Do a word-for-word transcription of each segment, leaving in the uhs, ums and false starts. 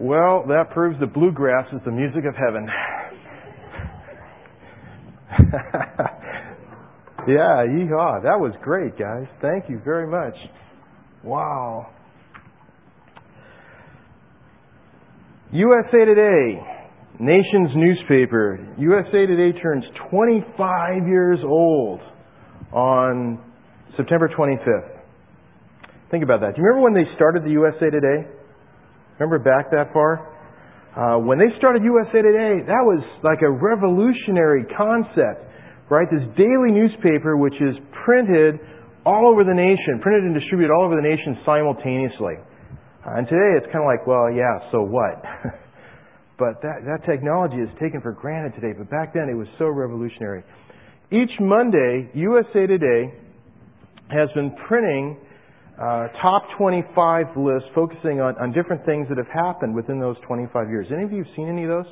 Well, that proves that bluegrass is the music of heaven. Yeah, yeehaw. That was great, guys. Thank you very much. Wow. U S A Today, nation's newspaper. U S A Today turns twenty-five years old on September twenty-fifth. Think about that. Do you remember when they started the U S A Today? Remember back that far? Uh, when they started U S A Today, that was like a revolutionary concept, right? This daily newspaper which is printed all over the nation, printed and distributed all over the nation simultaneously. Uh, and today it's kind of like, well, yeah, so what? But that, that technology is taken for granted today. But back then it was so revolutionary. Each Monday, U S A Today has been printing Uh, top twenty-five list focusing on, on different things that have happened within those twenty-five years. Any of you seen any of those?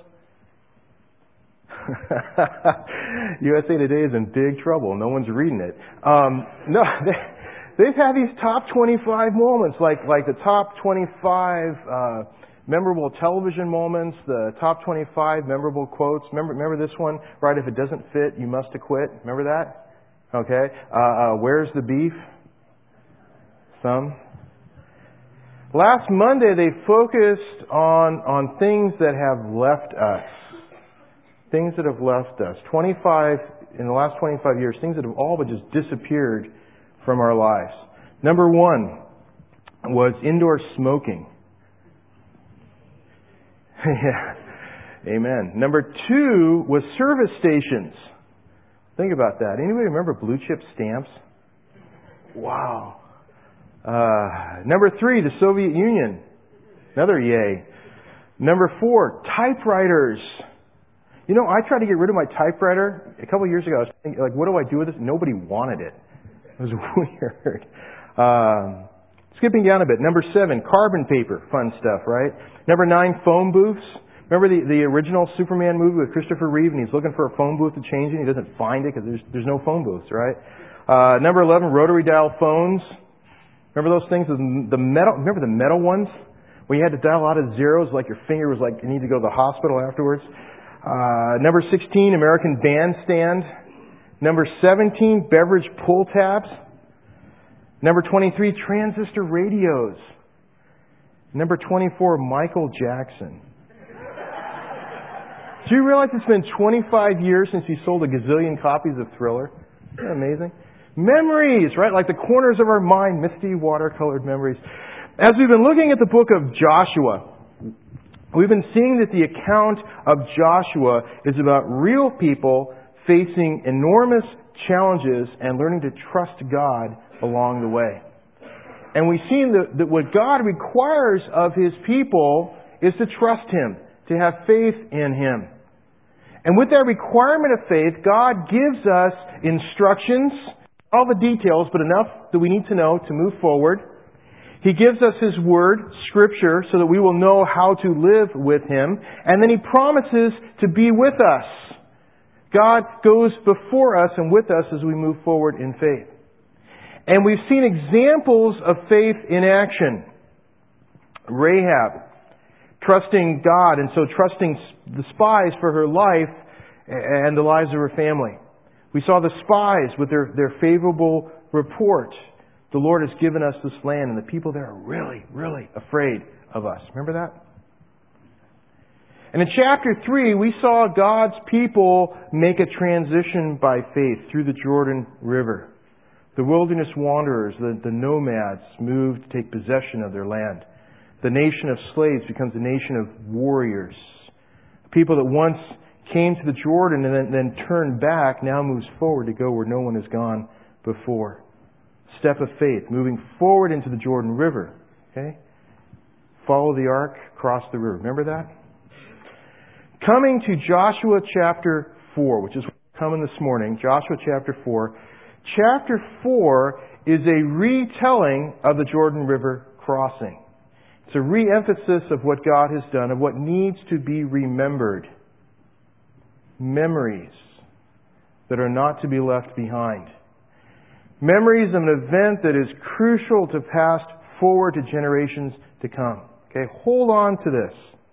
U S A Today is in big trouble. No one's reading it. Um, no, they, they've had these top twenty-five moments, like like the top twenty-five uh, memorable television moments, the top twenty-five memorable quotes. Remember, remember this one, right? If it doesn't fit, you must have quit. Remember that? Okay. Uh, uh, where's the beef? Some. Last Monday they focused on, on things that have left us. Things that have left us. twenty-five, in the last twenty-five years, things that have all but just disappeared from our lives. Number one was indoor smoking. Yeah. Amen. Number two was service stations. Think about that. Anybody remember blue chip stamps? Wow. Uh, number three, the Soviet Union. Another yay. Number four, typewriters. You know, I tried to get rid of my typewriter a couple of years ago. I was thinking, like, what do I do with this? Nobody wanted it. It was weird. Um, skipping down a bit. Number seven, carbon paper. Fun stuff, right? Number nine, phone booths. Remember the, the original Superman movie with Christopher Reeve, and he's looking for a phone booth to change it, and he doesn't find it because there's, there's no phone booths, right? Uh, number eleven, rotary dial phones. Remember those things? The metal, remember the metal ones? Where you had to dial a lot of zeros, like your finger was like, you need to go to the hospital afterwards. Uh, number sixteen, American Bandstand. Number seventeen, beverage pull tabs. Number twenty-three, transistor radios. Number twenty-four, Michael Jackson. Do you realize it's been twenty-five years since he sold a gazillion copies of Thriller? Isn't that amazing? Memories, right? Like the corners of our mind, misty watercolored memories. As we've been looking at the book of Joshua, we've been seeing that the account of Joshua is about real people facing enormous challenges and learning to trust God along the way. And we've seen that, that what God requires of His people is to trust Him, to have faith in Him. And with that requirement of faith, God gives us instructions, all the details, but enough that we need to know to move forward. He gives us His Word, Scripture, so that we will know how to live with Him. And then He promises to be with us. God goes before us and with us as we move forward in faith. And we've seen examples of faith in action. Rahab, trusting God, and so trusting the spies for her life and the lives of her family. We saw the spies with their, their favorable report. The Lord has given us this land, and the people there are really, really afraid of us. Remember that? And in chapter three, we saw God's people make a transition by faith through the Jordan River. The wilderness wanderers, the, the nomads, moved to take possession of their land. The nation of slaves becomes a nation of warriors. People that once came to the Jordan and then, then turned back now moves forward to go where no one has gone before. Step of faith, moving forward into the Jordan River. Okay? Follow the ark, cross the river. Remember that? Coming to Joshua chapter four, which is where we're coming this morning. Joshua chapter four. Chapter four is a retelling of the Jordan River crossing. It's a re-emphasis of what God has done, of what needs to be remembered. Memories that are not to be left behind. Memories of an event that is crucial to pass forward to generations to come. Okay, hold on to this.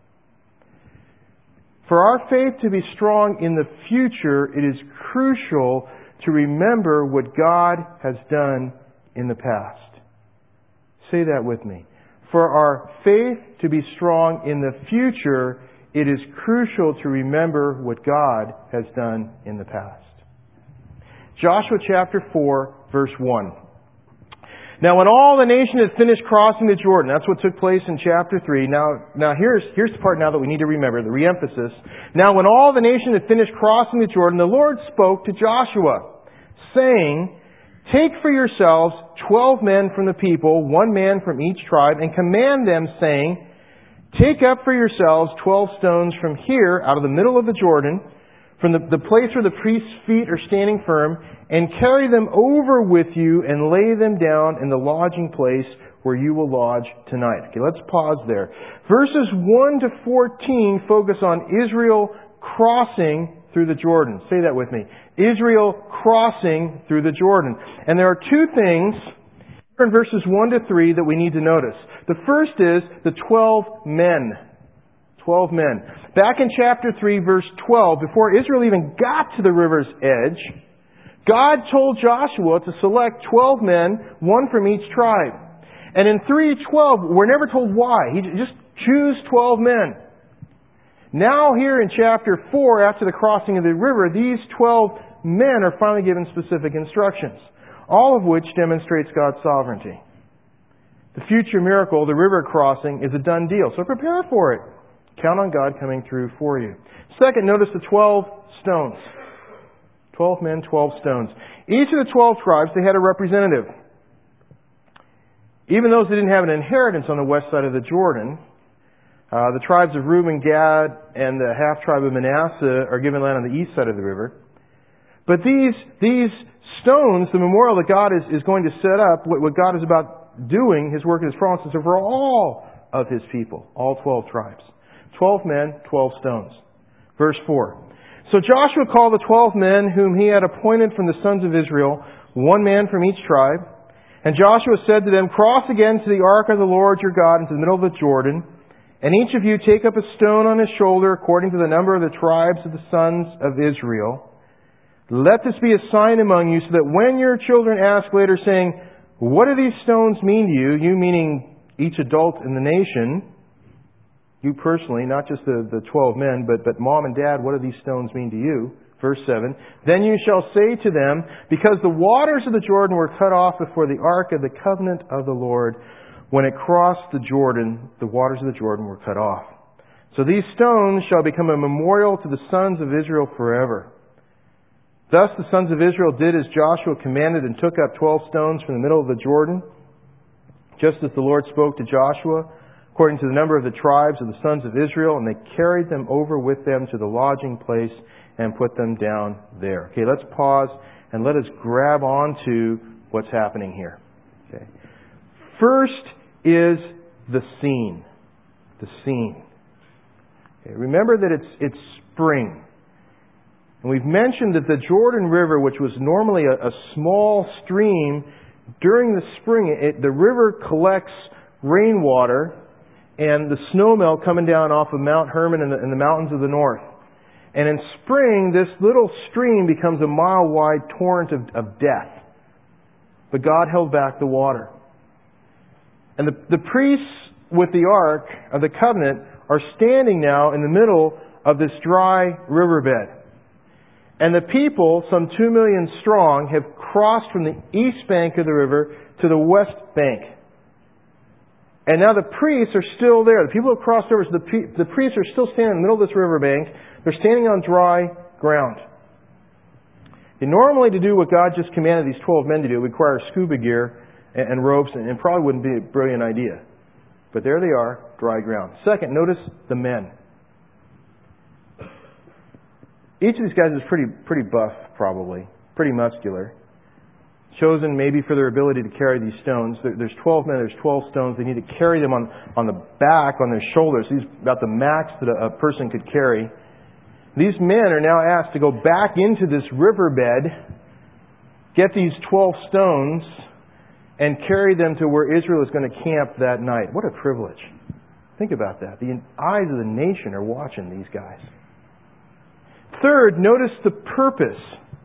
For our faith to be strong in the future, it is crucial to remember what God has done in the past. Say that with me. For our faith to be strong in the future, it is crucial to remember what God has done in the past. Joshua chapter four, verse one. Now when all the nation had finished crossing the Jordan, that's what took place in chapter three. Now, now here's, here's the part now that we need to remember, the re-emphasis. Now when all the nation had finished crossing the Jordan, the Lord spoke to Joshua, saying, Take for yourselves twelve men from the people, one man from each tribe, and command them, saying, Take up for yourselves twelve stones from here, out of the middle of the Jordan, from the, the place where the priest's feet are standing firm, and carry them over with you and lay them down in the lodging place where you will lodge tonight. Okay, let's pause there. Verses one to fourteen focus on Israel crossing through the Jordan. Say that with me. Israel crossing through the Jordan. And there are two things in verses one to three that we need to notice. The first is the twelve men. Twelve men. Back in chapter three, verse twelve, before Israel even got to the river's edge, God told Joshua to select twelve men, one from each tribe. And in three twelve, we're never told why. He just choose twelve men. Now here in chapter four, after the crossing of the river, these twelve men are finally given specific instructions, all of which demonstrates God's sovereignty. The future miracle, the river crossing, is a done deal, so prepare for it. Count on God coming through for you. Second, notice the twelve stones. Twelve men, twelve stones. Each of the twelve tribes, they had a representative. Even those that didn't have an inheritance on the west side of the Jordan, uh, the tribes of Reuben, Gad, and the half-tribe of Manasseh are given land on the east side of the river. But these, these stones, the memorial that God is, is going to set up, what, what God is about doing, His work and His promises, are for all of His people, all twelve tribes. Twelve men, twelve stones. Verse four. So Joshua called the twelve men whom he had appointed from the sons of Israel, one man from each tribe. And Joshua said to them, Cross again to the ark of the Lord your God into the middle of the Jordan, and each of you take up a stone on his shoulder according to the number of the tribes of the sons of Israel. Let this be a sign among you, so that when your children ask later, saying, What do these stones mean to you? You meaning each adult in the nation, you personally, not just the, the twelve men, but, but mom and dad, what do these stones mean to you? Verse seven. Then you shall say to them, Because the waters of the Jordan were cut off before the ark of the covenant of the Lord, when it crossed the Jordan, the waters of the Jordan were cut off. So these stones shall become a memorial to the sons of Israel forever. Thus the sons of Israel did as Joshua commanded and took up twelve stones from the middle of the Jordan, just as the Lord spoke to Joshua, according to the number of the tribes of the sons of Israel, and they carried them over with them to the lodging place and put them down there. Okay, let's pause and let us grab onto what's happening here. Okay. First is the scene. The scene. Okay, remember that it's it's spring. And we've mentioned that the Jordan River, which was normally a, a small stream, during the spring, it, the river collects rainwater and the snowmelt coming down off of Mount Hermon and the, and the mountains of the north. And in spring, this little stream becomes a mile-wide torrent of, of death. But God held back the water. And the, the priests with the Ark of the Covenant are standing now in the middle of this dry riverbed. And the people, some two million strong, have crossed from the east bank of the river to the west bank. And now the priests are still there. The people have crossed over, so the, the priests are still standing in the middle of this riverbank. They're standing on dry ground. And normally to do what God just commanded these twelve men to do, it would require scuba gear and, and ropes, and, and probably wouldn't be a brilliant idea. But there they are, dry ground. Second, notice the men. Each of these guys is pretty pretty buff, probably. Pretty muscular. Chosen maybe for their ability to carry these stones. There's twelve men, there's twelve stones. They need to carry them on, on the back, on their shoulders. These are about the max that a, a person could carry. These men are now asked to go back into this riverbed, get these twelve stones, and carry them to where Israel is going to camp that night. What a privilege. Think about that. The eyes of the nation are watching these guys. Third, notice the purpose.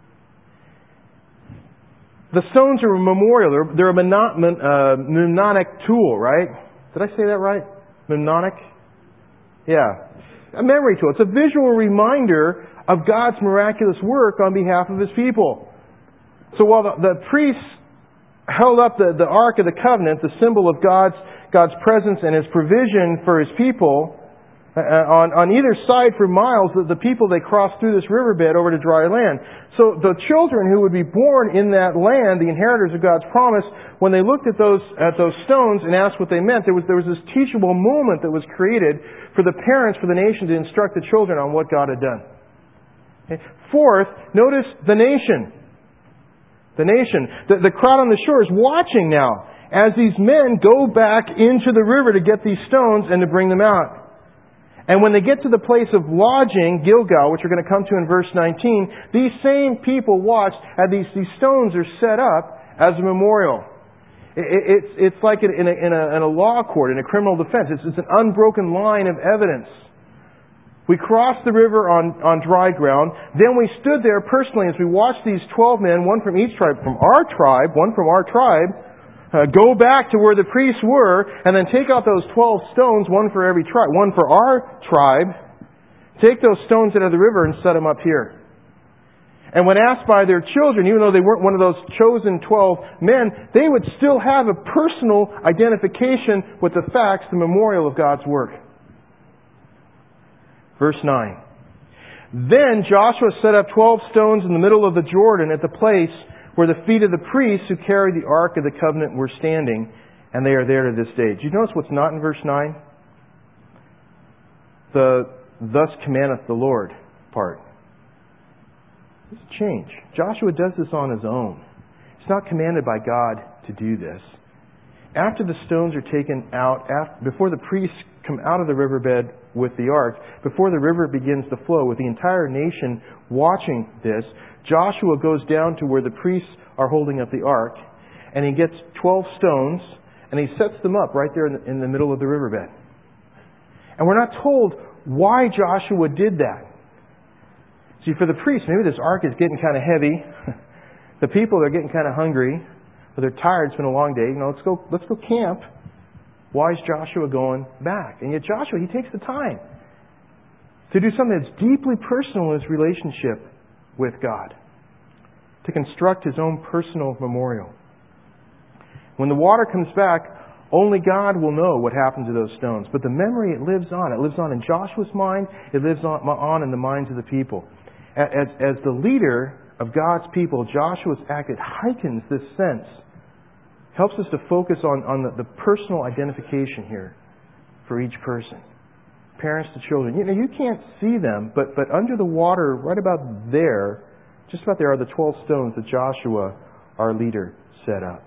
The stones are a memorial. They're, they're a mnemonic, uh, mnemonic tool, right? Did I say that right? Mnemonic? Yeah. A memory tool. It's a visual reminder of God's miraculous work on behalf of His people. So while the, the priests held up the, the Ark of the Covenant, the symbol of God's, God's presence and His provision for His people, Uh, on, on either side for miles, the, the people, they crossed through this riverbed over to dry land. So the children who would be born in that land, the inheritors of God's promise, when they looked at those at those stones and asked what they meant, there was there was this teachable moment that was created for the parents, for the nation, to instruct the children on what God had done. Okay. Fourth, notice the nation. The nation. The, the crowd on the shore is watching now as these men go back into the river to get these stones and to bring them out. And when they get to the place of lodging, Gilgal, which we're going to come to in verse nineteen, these same people watched as these, these stones are set up as a memorial. It, it, it's, it's like in a, in, a, in a law court, in a criminal defense. It's, it's an unbroken line of evidence. We crossed the river on, on dry ground. Then we stood there personally as we watched these twelve men, one from each tribe, from our tribe, one from our tribe, Uh, go back to where the priests were, and then take out those twelve stones, one for every tribe, one for our tribe. Take those stones out of the river and set them up here. And when asked by their children, even though they weren't one of those chosen twelve men, they would still have a personal identification with the facts, the memorial of God's work. Verse nine. Then Joshua set up twelve stones in the middle of the Jordan at the place where the feet of the priests who carried the Ark of the Covenant were standing, and they are there to this day. Do you notice what's not in verse nine? The thus commandeth the Lord part. It's a change. Joshua does this on his own. He's not commanded by God to do this. After the stones are taken out, after, before the priests come out of the riverbed with the ark, before the river begins to flow, with the entire nation watching this, Joshua goes down to where the priests are holding up the ark, and he gets twelve stones, and he sets them up right there in the, in the middle of the riverbed. And we're not told why Joshua did that. See, for the priests, maybe this ark is getting kind of heavy. The people, they're getting kind of hungry, or they're tired. It's been a long day. You know, let's go, let's go camp. Why is Joshua going back? And yet Joshua, he takes the time to do something that's deeply personal in his relationship with God, to construct his own personal memorial. When the water comes back, only God will know what happened to those stones. But the memory, it lives on. It lives on in Joshua's mind. It lives on, on in the minds of the people. As, as the leader of God's people, Joshua's act, it heightens this sense. Helps us to focus on, on the, the personal identification here for each person. Parents to children. You know, you can't see them, but, but under the water, right about there, just about there are the twelve stones that Joshua, our leader, set up.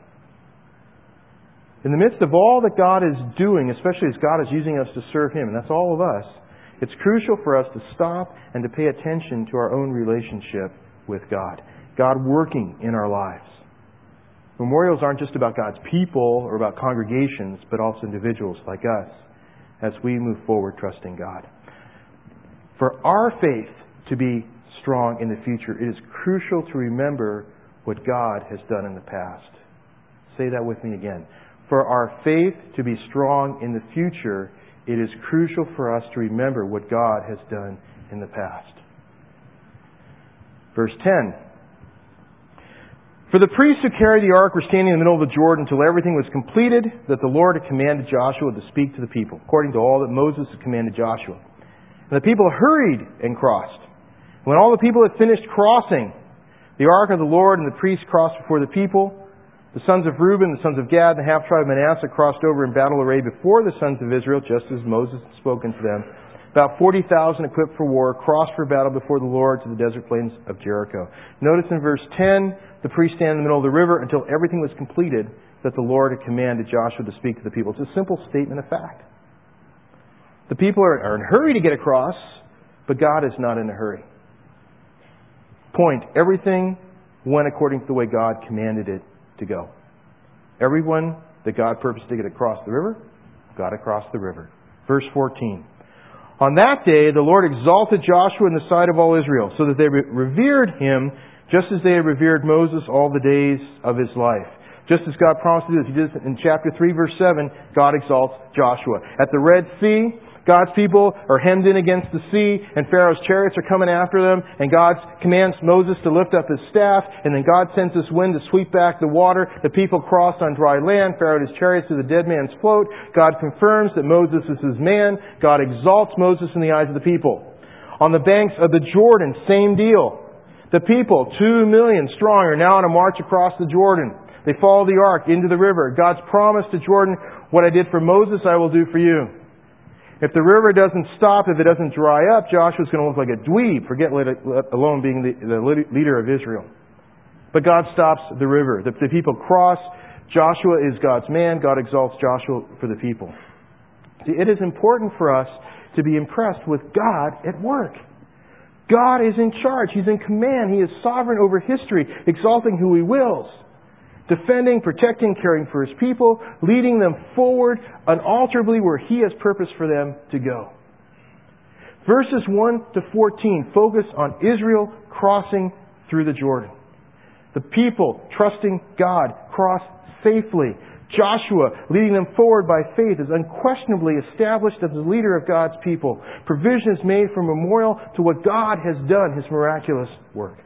In the midst of all that God is doing, especially as God is using us to serve Him, and that's all of us, it's crucial for us to stop and to pay attention to our own relationship with God. God working in our lives. Memorials aren't just about God's people or about congregations, but also individuals like us as we move forward trusting God. For our faith to be strong in the future, it is crucial to remember what God has done in the past. Say that with me again. For our faith to be strong in the future, it is crucial for us to remember what God has done in the past. Verse ten. For the priests who carried the ark were standing in the middle of the Jordan until everything was completed that the Lord had commanded Joshua to speak to the people, according to all that Moses had commanded Joshua. And the people hurried and crossed. When all the people had finished crossing, the ark of the Lord and the priests crossed before the people. The sons of Reuben, the sons of Gad, and the half-tribe of Manasseh crossed over in battle array before the sons of Israel, just as Moses had spoken to them. About forty thousand equipped for war crossed for battle before the Lord to the desert plains of Jericho. Notice in verse ten, the priests stand in the middle of the river until everything was completed that the Lord had commanded Joshua to speak to the people. It's a simple statement of fact. The people are, are in a hurry to get across, but God is not in a hurry. Point, everything went according to the way God commanded it to go. Everyone that God purposed to get across the river, got across the river. Verse fourteen. On that day, the Lord exalted Joshua in the sight of all Israel, so that they revered him just as they had revered Moses all the days of his life. Just as God promised to do this. He did this in chapter three, verse seven. God exalts Joshua. At the Red Sea, God's people are hemmed in against the sea, and Pharaoh's chariots are coming after them, and God commands Moses to lift up his staff, and then God sends this wind to sweep back the water. The people crossed on dry land. Pharaoh and his chariots to the dead man's float. God confirms that Moses is his man. God exalts Moses in the eyes of the people. On the banks of the Jordan, same deal. The people, two million strong, are now on a march across the Jordan. They follow the ark into the river. God's promise to Jordan, what I did for Moses, I will do for you. If the river doesn't stop, if it doesn't dry up, Joshua's going to look like a dweeb, forget let alone being the, the leader of Israel. But God stops the river. The, the people cross. Joshua is God's man. God exalts Joshua for the people. See, it is important for us to be impressed with God at work. God is in charge. He's in command. He is sovereign over history, exalting who He wills. Defending, protecting, caring for His people, leading them forward unalterably where He has purpose for them to go. Verses one to fourteen focus on Israel crossing through the Jordan. The people, trusting God, cross safely. Joshua, leading them forward by faith, is unquestionably established as the leader of God's people. Provision is made for memorial to what God has done, His miraculous work.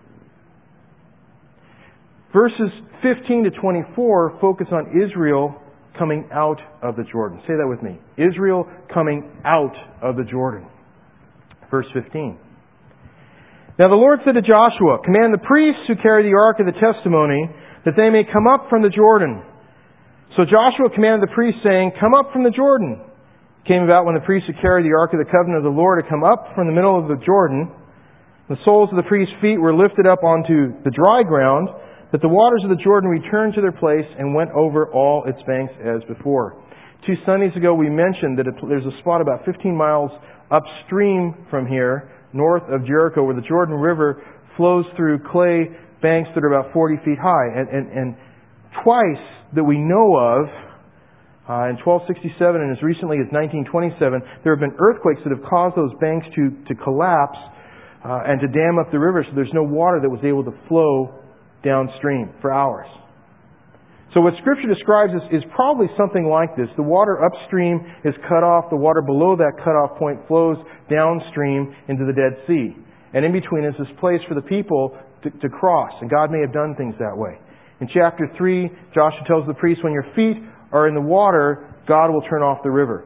Verses fifteen to twenty-four focus on Israel coming out of the Jordan. Say that with me. Israel coming out of the Jordan. Verse fifteen. Now the Lord said to Joshua, command the priests who carry the ark of the testimony that they may come up from the Jordan. So Joshua commanded the priests, saying, come up from the Jordan. It came about when the priests who carried the ark of the covenant of the Lord had come up from the middle of the Jordan. The soles of the priests' feet were lifted up onto the dry ground, that the waters of the Jordan returned to their place and went over all its banks as before. Two Sundays ago we mentioned that there's a spot about fifteen miles upstream from here, north of Jericho, where the Jordan River flows through clay banks that are about forty feet high. And, and, and twice that we know of, uh, in twelve sixty-seven and as recently as nineteen twenty-seven, there have been earthquakes that have caused those banks to, to collapse uh, and to dam up the river, so there's no water that was able to flow downstream for hours. So what Scripture describes is, is probably something like this. The water upstream is cut off. The water below that cutoff point flows downstream into the Dead Sea. And in between is this place for the people to, to cross. And God may have done things that way. In chapter three, Joshua tells the priests, when your feet are in the water, God will turn off the river.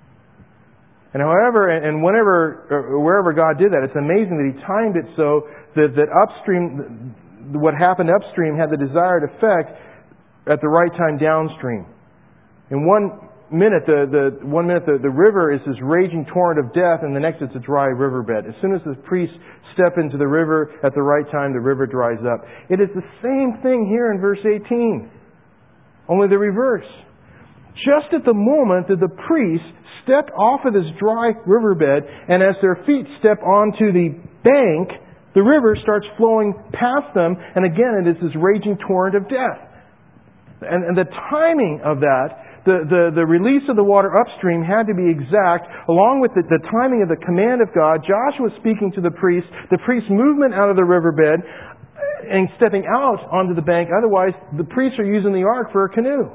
And however, and whenever, or wherever God did that, it's amazing that He timed it so that, that upstream, what happened upstream had the desired effect at the right time downstream. In one minute, the, the one minute the, the river is this raging torrent of death, and the next it's a dry riverbed. As soon as the priests step into the river at the right time, the river dries up. It is the same thing here in verse eighteen, only the reverse. Just at the moment that the priests step off of this dry riverbed, and as their feet step onto the bank, the river starts flowing past them, and again it is this raging torrent of death. And, and the timing of that, the, the, the release of the water upstream had to be exact, along with the, the timing of the command of God. Joshua speaking to the priests, the priest's movement out of the riverbed, and stepping out onto the bank. Otherwise, the priests are using the ark for a canoe.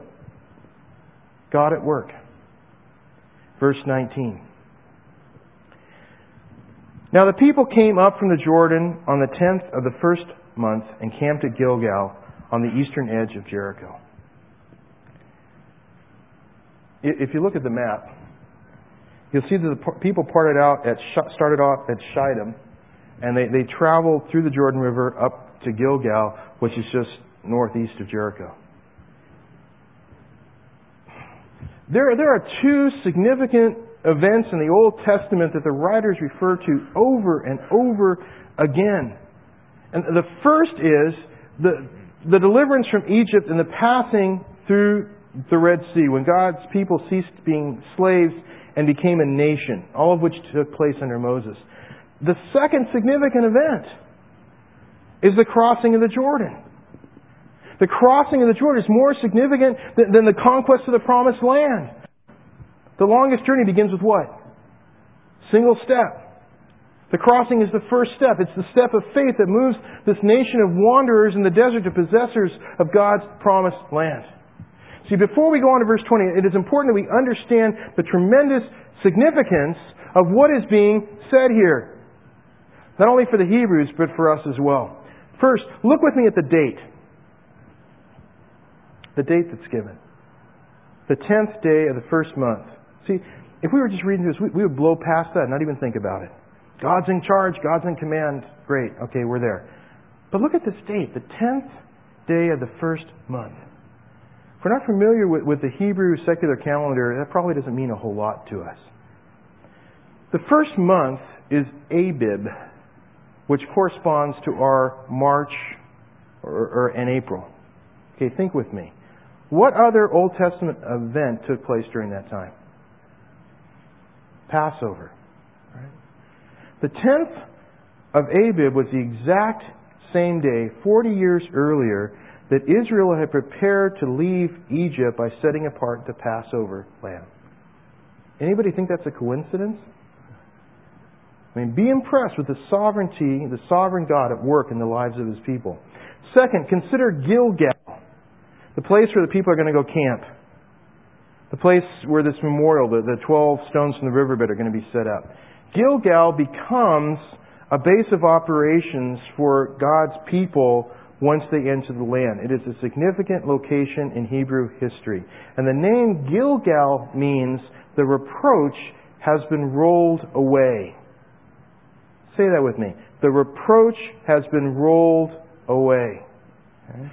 God at work. Verse nineteen. Now the people came up from the Jordan on the tenth of the first month and camped at Gilgal on the eastern edge of Jericho. If you look at the map, you'll see that the people parted out at, started off at Shittim, and they, they traveled through the Jordan River up to Gilgal, which is just northeast of Jericho. There, there are two significant events in the Old Testament that the writers refer to over and over again. And the first is the, the deliverance from Egypt and the passing through the Red Sea, when God's people ceased being slaves and became a nation, all of which took place under Moses. The second significant event is the crossing of the Jordan. The crossing of the Jordan is more significant than, than the conquest of the Promised Land. The longest journey begins with what? Single step. The crossing is the first step. It's the step of faith that moves this nation of wanderers in the desert to possessors of God's promised land. See, before we go on to verse twenty, it is important that we understand the tremendous significance of what is being said here. Not only for the Hebrews, but for us as well. First, look with me at the date. The date that's given. The tenth day of the first month. See, if we were just reading this, we, we would blow past that and not even think about it. God's in charge, God's in command. Great, okay, we're there. But look at this date, the tenth day of the first month. If we're not familiar with, with the Hebrew secular calendar, that probably doesn't mean a whole lot to us. The first month is Abib, which corresponds to our March or, or and April. Okay, think with me. What other Old Testament event took place during that time? Passover. Right? The tenth of Abib was the exact same day, forty years earlier, that Israel had prepared to leave Egypt by setting apart the Passover lamb. Anybody think that's a coincidence? I mean, be impressed with the sovereignty, the sovereign God at work in the lives of His people. Second, consider Gilgal, the place where the people are going to go camp. The place where this memorial, the, the twelve stones from the riverbed are going to be set up. Gilgal becomes a base of operations for God's people once they enter the land. It is a significant location in Hebrew history. And the name Gilgal means the reproach has been rolled away. Say that with me. The reproach has been rolled away. Okay.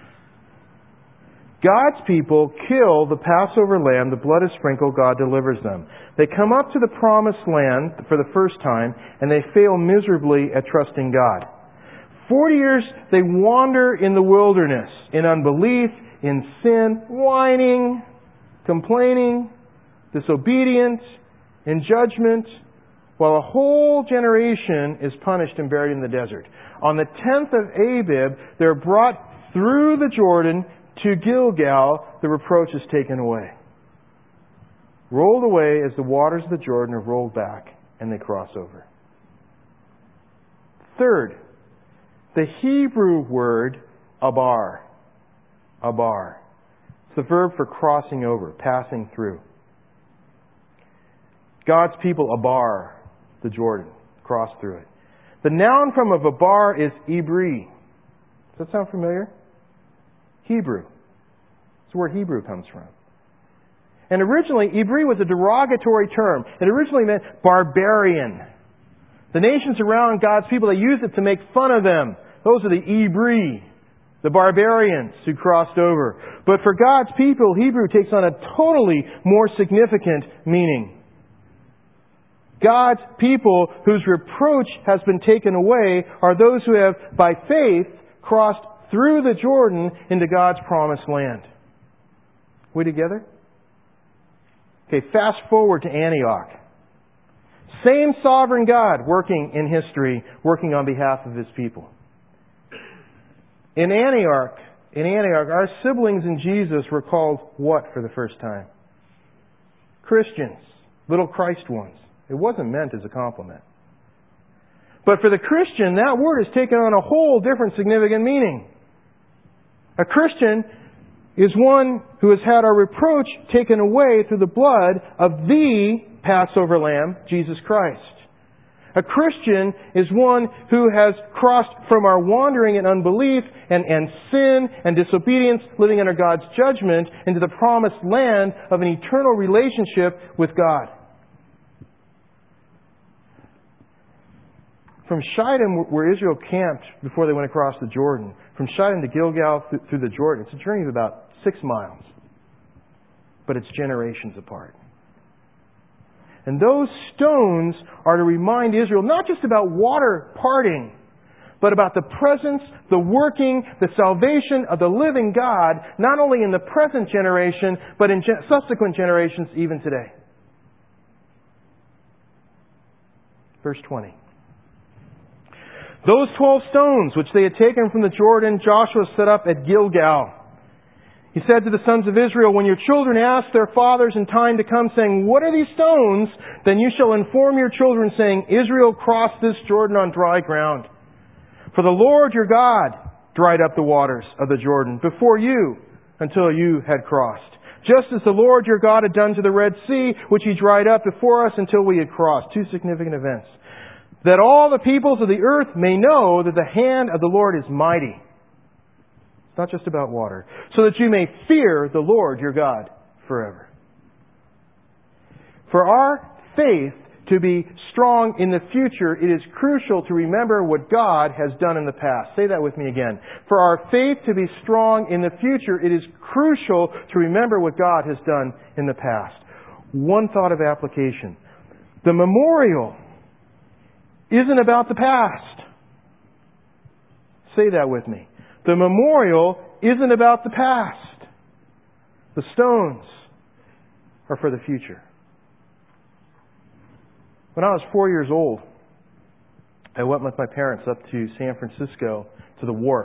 God's people kill the Passover lamb, the blood is sprinkled, God delivers them. They come up to the promised land for the first time, and they fail miserably at trusting God. Forty years they wander in the wilderness, in unbelief, in sin, whining, complaining, disobedient, in judgment, while a whole generation is punished and buried in the desert. On the tenth of Abib, they're brought through the Jordan to Gilgal. The reproach is taken away. Rolled away as the waters of the Jordan are rolled back and they cross over. Third, the Hebrew word abar. Abar. It's the verb for crossing over, passing through. God's people abar the Jordan, cross through it. The noun form of abar is ibri. Does that sound familiar? Hebrew. It's where Hebrew comes from. And originally, Ibri was a derogatory term. It originally meant barbarian. The nations around God's people, they used it to make fun of them. Those are the Ibri, the barbarians who crossed over. But for God's people, Hebrew takes on a totally more significant meaning. God's people whose reproach has been taken away are those who have, by faith, crossed through the Jordan into God's promised land. We together? Okay, fast forward to Antioch. Same sovereign God working in history, working on behalf of His people. In Antioch, in Antioch, our siblings in Jesus were called what for the first time? Christians, little Christ ones. It wasn't meant as a compliment. But for the Christian, that word has taken on a whole different significant meaning. A Christian is one who has had our reproach taken away through the blood of the Passover Lamb, Jesus Christ. A Christian is one who has crossed from our wandering and unbelief and, and sin and disobedience, living under God's judgment, into the promised land of an eternal relationship with God. From Shittim, where Israel camped before they went across the Jordan, from Shittim to Gilgal through the Jordan, it's a journey of about six miles. But it's generations apart. And those stones are to remind Israel not just about water parting, but about the presence, the working, the salvation of the living God, not only in the present generation, but in subsequent generations even today. Verse twenty. Those twelve stones which they had taken from the Jordan, Joshua set up at Gilgal. He said to the sons of Israel, when your children ask their fathers in time to come, saying, what are these stones? Then you shall inform your children, saying, Israel crossed this Jordan on dry ground. For the Lord your God dried up the waters of the Jordan before you until you had crossed. Just as the Lord your God had done to the Red Sea, which He dried up before us until we had crossed. Two significant events. That all the peoples of the earth may know that the hand of the Lord is mighty. It's not just about water. So that you may fear the Lord your God forever. For our faith to be strong in the future, it is crucial to remember what God has done in the past. Say that with me again. For our faith to be strong in the future, it is crucial to remember what God has done in the past. One thought of application. The memorial isn't about the past. Say that with me. The memorial isn't about the past. The stones are for the future. When I was four years old, I went with my parents up to San Francisco to the wharf.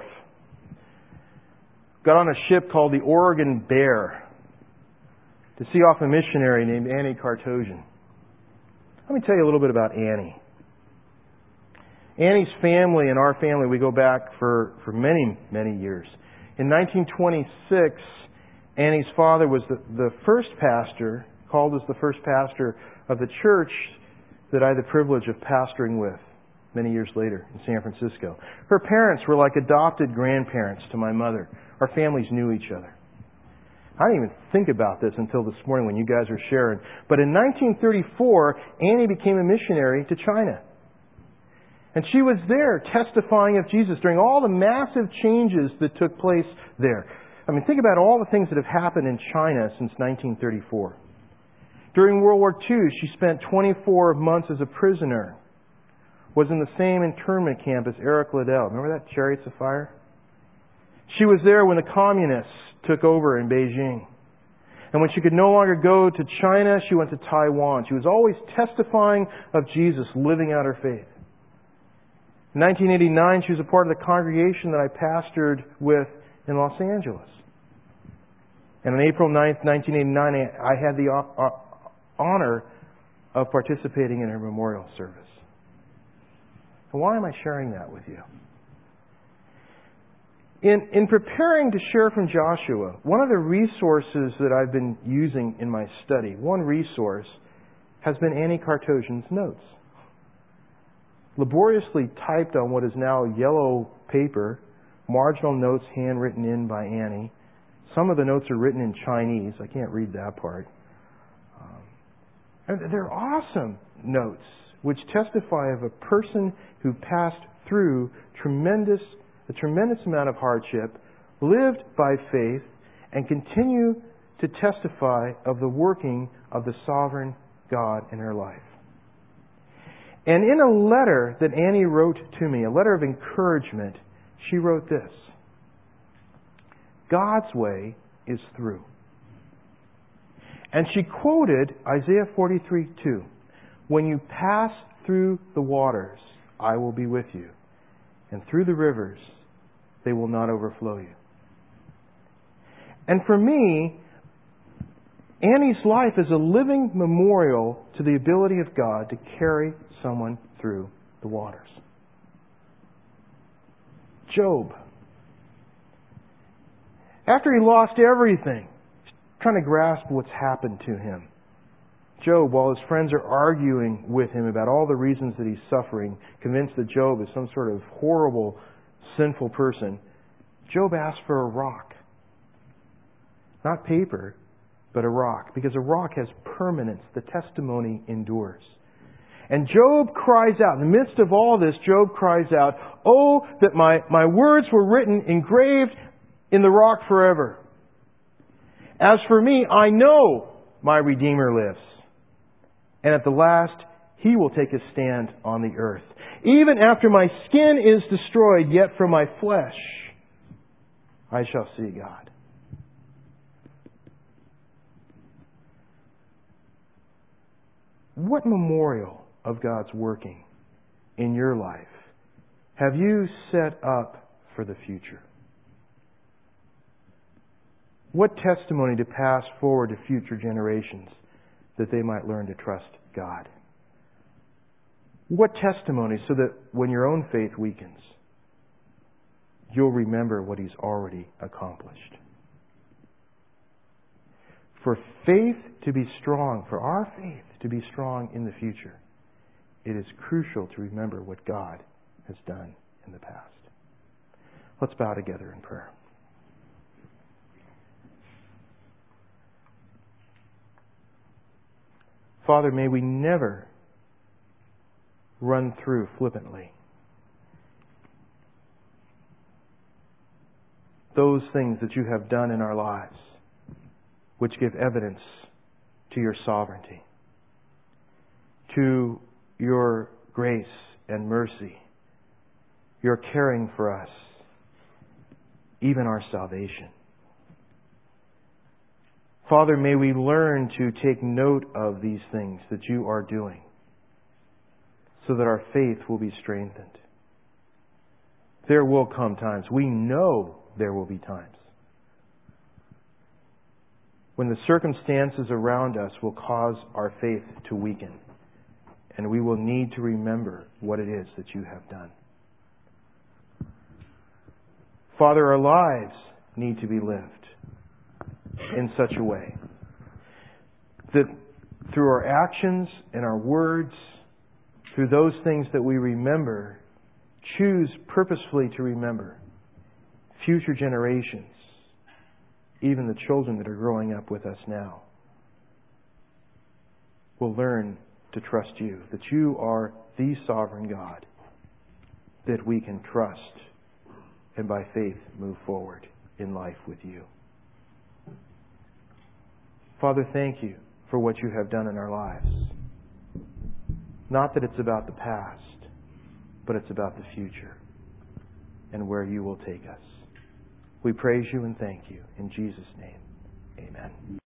Got on a ship called the Oregon Bear to see off a missionary named Annie Cartosian. Let me tell you a little bit about Annie. Annie's family and our family, we go back for, for many, many years. In nineteen twenty-six, Annie's father was the, the first pastor, called as the first pastor of the church that I had the privilege of pastoring with many years later in San Francisco. Her parents were like adopted grandparents to my mother. Our families knew each other. I didn't even think about this until this morning when you guys were sharing. But in nineteen thirty-four, Annie became a missionary to China. And she was there testifying of Jesus during all the massive changes that took place there. I mean, think about all the things that have happened in China since nineteen thirty-four. During World War Two, she spent twenty-four months as a prisoner. Was in the same internment camp as Eric Liddell. Remember that Chariots of Fire? She was there when the communists took over in Beijing. And when she could no longer go to China, she went to Taiwan. She was always testifying of Jesus, living out her faith. In nineteen eighty-nine, she was a part of the congregation that I pastored with in Los Angeles. And on April ninth, nineteen eighty-nine, I had the honor of participating in her memorial service. And why am I sharing that with you? In, in preparing to share from Joshua, one of the resources that I've been using in my study, one resource, has been Annie Cartosian's notes. Laboriously typed on what is now yellow paper, marginal notes handwritten in by Annie. Some of the notes are written in Chinese. I can't read that part. Um, and they're awesome notes, which testify of a person who passed through tremendous, a tremendous amount of hardship, lived by faith, and continue to testify of the working of the sovereign God in her life. And in a letter that Annie wrote to me, a letter of encouragement, she wrote this: God's way is through. And she quoted Isaiah forty-three two. When you pass through the waters, I will be with you. And through the rivers, they will not overflow you. And for me, Annie's life is a living memorial to the ability of God to carry someone through the waters. Job. After he lost everything, trying to grasp what's happened to him. Job, while his friends are arguing with him about all the reasons that he's suffering, convinced that Job is some sort of horrible, sinful person, Job asked for a rock. Not paper, but a rock. Because a rock has permanence. The testimony endures. And Job cries out, in the midst of all this, Job cries out, "Oh, that my, my words were written, engraved in the rock forever. As for me, I know my Redeemer lives. And at the last, He will take His stand on the earth. Even after my skin is destroyed, yet from my flesh I shall see God." What memorial of God's working in your life have you set up for the future? What testimony to pass forward to future generations that they might learn to trust God? What testimony so that when your own faith weakens, you'll remember what He's already accomplished. For faith to be strong, for our faith to be strong in the future, it is crucial to remember what God has done in the past. Let's bow together in prayer. Father, may we never run through flippantly those things that you have done in our lives, which give evidence to your sovereignty, to your grace and mercy, your caring for us, even our salvation. Father, may we learn to take note of these things that you are doing so that our faith will be strengthened. There will come times, we know there will be times, when the circumstances around us will cause our faith to weaken, and we will need to remember what it is that you have done. Father, our lives need to be lived in such a way that through our actions and our words, through those things that we remember, choose purposefully to remember, future generations, even the children that are growing up with us now, will learn to trust you, that you are the sovereign God that we can trust and by faith move forward in life with you. Father, thank you for what you have done in our lives. Not that it's about the past, but it's about the future and where you will take us. We praise you and thank you. In Jesus' name, amen.